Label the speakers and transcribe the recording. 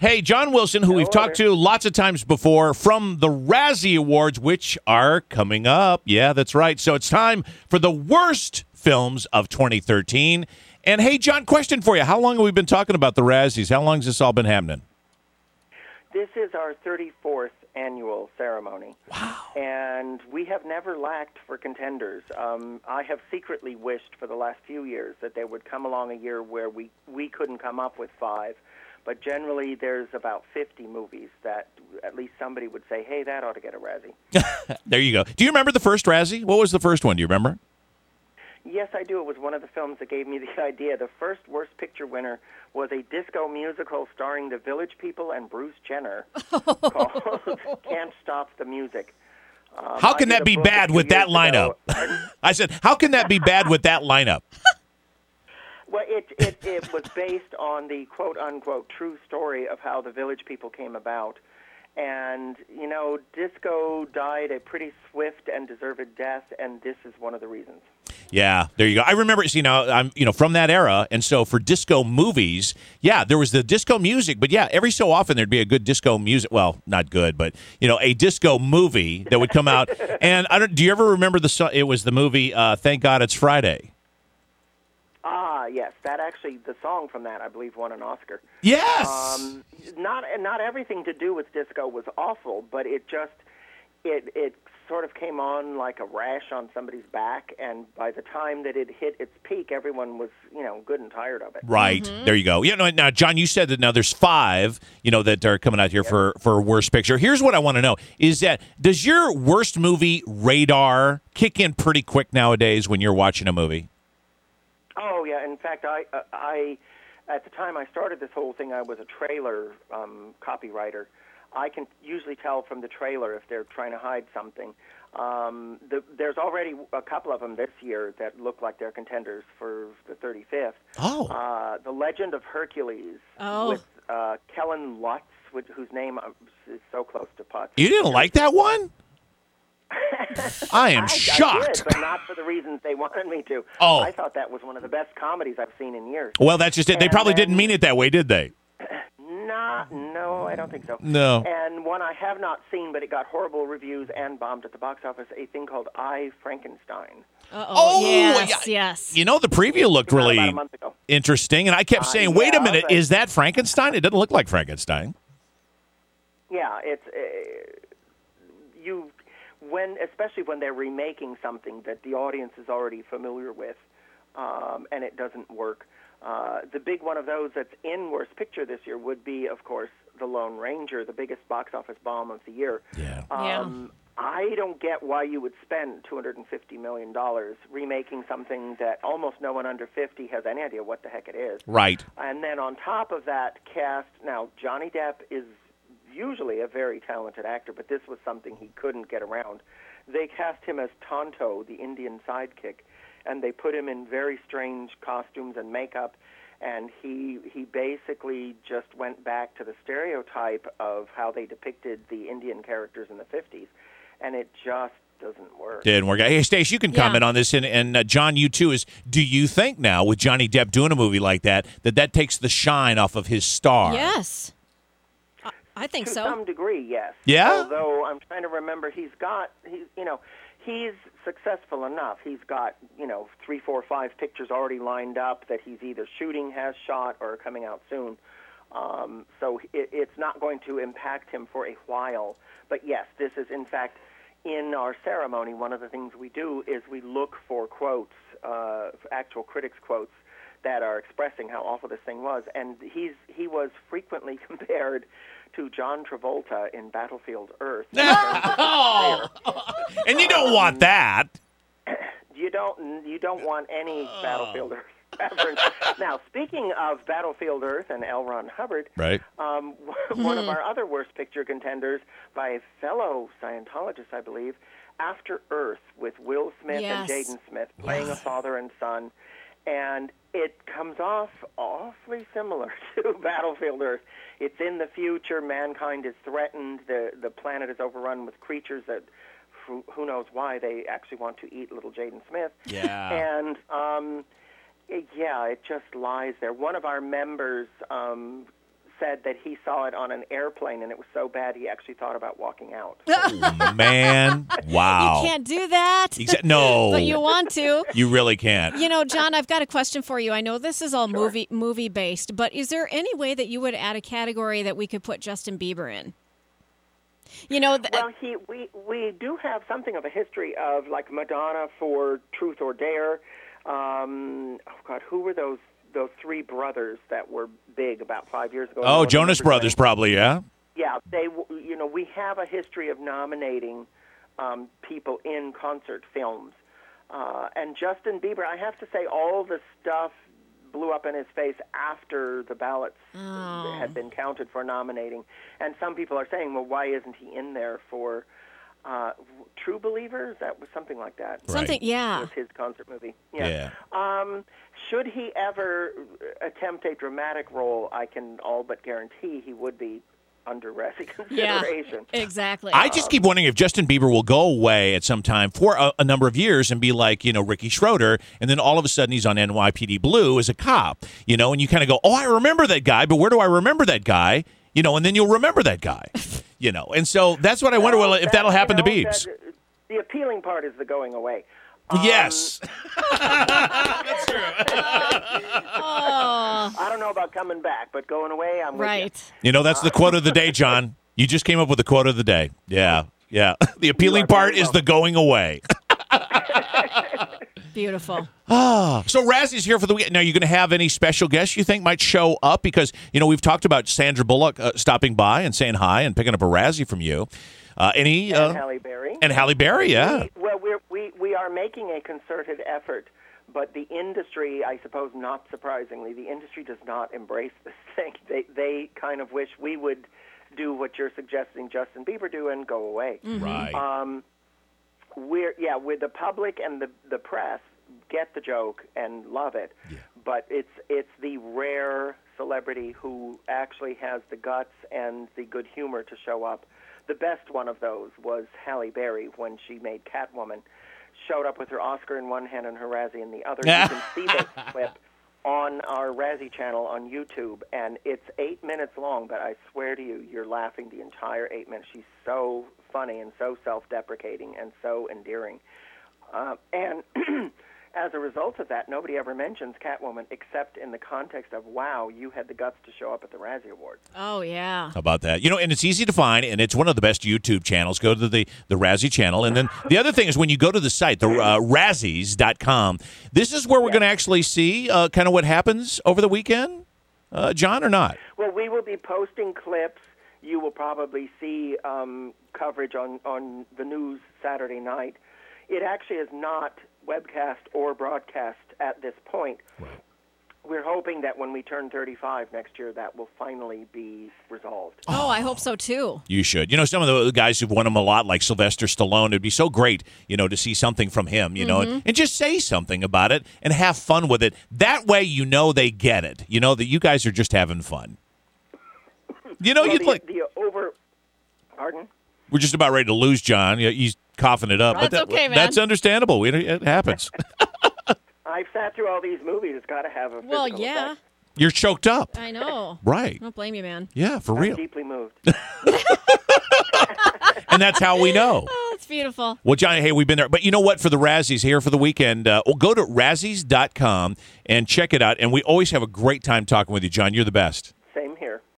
Speaker 1: Hey, John Wilson, who we've talked to lots of times before from the Razzie Awards, which are coming up. Yeah, that's right. So it's time for the worst films of 2013. And hey, John, question for you. How long have we been talking about the Razzies? How long has this all been happening?
Speaker 2: This is our 34th annual ceremony.
Speaker 1: Wow.
Speaker 2: And we have never lacked for contenders. I have secretly wished for the last few years that there would come along a year where we couldn't come up with 5. But generally, there's about 50 movies that at least somebody would say, hey, that ought to get a Razzie.
Speaker 1: There you go. Do you remember the first Razzie? What was the first one? Do you remember?
Speaker 2: Yes, I do. It was one of the films that gave me the idea. The first Worst Picture winner was a disco musical starring the Village People and Bruce Jenner called Can't Stop the Music.
Speaker 1: How can that be bad with that lineup? I said, how can that be bad with that lineup?
Speaker 2: Well, it was based on the quote-unquote true story of how the Village People came about. And, you know, disco died a pretty swift and deserved death, and this is one of the reasons.
Speaker 1: Yeah, there you go. I remember, I'm from that era, and so for disco movies, yeah, there was the disco music, but yeah, every so often there'd be a good disco music. Well, not good, but a disco movie that would come out. And do you ever remember the song? It was the movie "Thank God It's Friday."
Speaker 2: Ah, yes, the song from that, I believe, won an Oscar.
Speaker 1: Yes.
Speaker 2: Not everything to do with disco was awful, but it sort of came on like a rash on somebody's back, and by the time that it hit its peak, everyone was, good and tired of it.
Speaker 1: Right. Mm-hmm. There you go. Now, John, you said that now there's 5, that are coming out here for Worst Picture. Here's what I want to know is that does your worst movie radar kick in pretty quick nowadays when you're watching a movie?
Speaker 2: Oh, yeah. In fact, I at the time I started this whole thing, I was a trailer copywriter. I can usually tell from the trailer if they're trying to hide something. There's already a couple of them this year that look like they're contenders for the 35th.
Speaker 1: Oh.
Speaker 2: The Legend of Hercules with Kellen Lutz, whose name is so close to Putz.
Speaker 1: You didn't like that one? I am shocked.
Speaker 2: I did, but not for the reasons they wanted me to.
Speaker 1: Oh.
Speaker 2: I thought that was one of the best comedies I've seen in years.
Speaker 1: Well, that's just it. They probably didn't mean it that way, did they?
Speaker 2: No, I don't think so.
Speaker 1: No.
Speaker 2: And one I have not seen, but it got horrible reviews and bombed at the box office, a thing called I, Frankenstein.
Speaker 1: Oh,
Speaker 3: yes.
Speaker 1: The preview looked really
Speaker 2: about a month ago.
Speaker 1: interesting, and I kept saying, wait a minute, is that Frankenstein? It doesn't look like Frankenstein.
Speaker 2: Yeah, it's especially when they're remaking something that the audience is already familiar with, and it doesn't work. The big one of those that's in Worst Picture this year would be, of course, The Lone Ranger, the biggest box office bomb of the year.
Speaker 1: Yeah.
Speaker 2: I don't get why you would spend $250 million remaking something that almost no one under 50 has any idea what the heck it is.
Speaker 1: Right.
Speaker 2: And then on top of that, cast, now Johnny Depp is usually a very talented actor, but this was something he couldn't get around. They cast him as Tonto, the Indian sidekick, and they put him in very strange costumes and makeup, and he basically just went back to the stereotype of how they depicted the Indian characters in the 50s, and it just doesn't work.
Speaker 1: Didn't work. Hey, Stace, you can comment on this, and John, you too, do you think now, with Johnny Depp doing a movie like that takes the shine off of his star?
Speaker 3: Yes. I think so.
Speaker 2: To some degree, yes.
Speaker 1: Yeah?
Speaker 2: Although I'm trying to remember, he's successful enough. He's got, 3, 4, 5 pictures already lined up that he's either shooting, has shot, or coming out soon. So it's not going to impact him for a while. But yes, this is, in fact, in our ceremony, one of the things we do is we look for quotes, actual critics' quotes, that are expressing how awful this thing was. And he was frequently compared to John Travolta in Battlefield Earth.
Speaker 1: And you don't want that.
Speaker 2: You don't want any Battlefield Earth reference. Now, speaking of Battlefield Earth and L. Ron Hubbard,
Speaker 1: right?
Speaker 2: One of our other Worst Picture contenders by a fellow Scientologist, I believe, After Earth, with Will Smith and Jaden Smith playing a father and son. And it comes off awfully similar to Battlefield Earth. It's in the future. Mankind is threatened. The planet is overrun with creatures that, who knows why, they actually want to eat little Jaden Smith.
Speaker 1: Yeah.
Speaker 2: And, it just lies there. One of our members said that he saw it on an airplane and it was so bad he actually thought about walking out.
Speaker 1: Man, wow.
Speaker 3: You can't do that.
Speaker 1: No.
Speaker 3: But you want to.
Speaker 1: You really can't.
Speaker 3: You know, John, I've got a question for you. I know this is all movie based, but is there any way that you would add a category that we could put Justin Bieber in? You know,
Speaker 2: well, we do have something of a history of like Madonna for Truth or Dare. Oh God, who were those three brothers that were big about 5 years ago?
Speaker 1: Oh, Jonas Brothers, probably, yeah.
Speaker 2: Yeah, we have a history of nominating people in concert films. And Justin Bieber, I have to say, all the stuff blew up in his face after the ballots had been counted for nominating. And some people are saying, well, why isn't he in there for True Believers? That was something like that.
Speaker 1: Right.
Speaker 3: something, yeah.
Speaker 2: It was his concert movie. Yeah. Should he ever attempt a dramatic role, I can all but guarantee he would be under Razzie consideration.
Speaker 3: Yeah, exactly.
Speaker 1: I just keep wondering if Justin Bieber will go away at some time for a number of years and be like, Ricky Schroeder, and then all of a sudden he's on NYPD Blue as a cop, and you kind of go, oh, I remember that guy, but where do I remember that guy? And then you'll remember that guy, And so that's what I wonder if that'll happen to Biebs.
Speaker 2: The appealing part is the going away.
Speaker 1: Yes.
Speaker 3: That's true.
Speaker 2: I don't know about coming back, but going away, I'm with
Speaker 3: Right.
Speaker 1: That's the quote of the day, John. You just came up with the quote of the day. Yeah. Yeah. The appealing part is the going away.
Speaker 3: Beautiful.
Speaker 1: So Razzie's here for the weekend. Now, are you going to have any special guests you think might show up? Because, we've talked about Sandra Bullock stopping by and saying hi and picking up a Razzie from you.
Speaker 2: And Halle Berry.
Speaker 1: And Halle Berry, yeah.
Speaker 2: We are making a concerted effort, but the industry, I suppose not surprisingly, the industry does not embrace this thing. They kind of wish we would do what you're suggesting Justin Bieber do and go away.
Speaker 3: Mm-hmm.
Speaker 1: Right.
Speaker 2: With the public and the press get the joke and love it, but it's the rare celebrity who actually has the guts and the good humor to show up. The best one of those was Halle Berry when she made Catwoman. Showed up with her Oscar in one hand and her Razzie in the other. You can see this clip on our Razzie channel on YouTube, and it's 8 minutes long, but I swear to you, you're laughing the entire 8 minutes. She's so funny and so self-deprecating and so endearing. And as a result of that, nobody ever mentions Catwoman except in the context of, wow, you had the guts to show up at the Razzie Awards.
Speaker 3: Oh, yeah.
Speaker 1: How about that? And it's easy to find, and it's one of the best YouTube channels. Go to the Razzie channel. And then the other thing is when you go to the site, the Razzies.com, this is where we're going to actually see kind of what happens over the weekend, John, or not?
Speaker 2: Well, we will be posting clips. You will probably see coverage on the news Saturday night. It actually is not webcast or broadcast at this point.
Speaker 1: Right.
Speaker 2: We're hoping that when we turn 35 next year, that will finally be resolved.
Speaker 3: Oh, I hope so, too.
Speaker 1: You should. Some of the guys who've won them a lot, like Sylvester Stallone, it'd be so great, to see something from him, and just say something about it and have fun with it. That way, they get it. That you guys are just having fun.
Speaker 2: Pardon?
Speaker 1: We're just about ready to lose John. He's coughing it up.
Speaker 3: That's okay, man.
Speaker 1: That's understandable. It happens.
Speaker 2: I've sat through all these movies. It's got to have a physical
Speaker 3: Well, yeah.
Speaker 2: effect.
Speaker 1: You're choked up.
Speaker 3: I know.
Speaker 1: Right.
Speaker 3: I don't blame you, man.
Speaker 1: Yeah, for
Speaker 2: I'm
Speaker 1: real.
Speaker 2: deeply moved.
Speaker 1: And that's how we know.
Speaker 3: Oh, it's beautiful.
Speaker 1: Well, Johnny, hey, we've been there. But you know what? For the Razzies here for the weekend, go to Razzies.com and check it out. And we always have a great time talking with you, John. You're the best.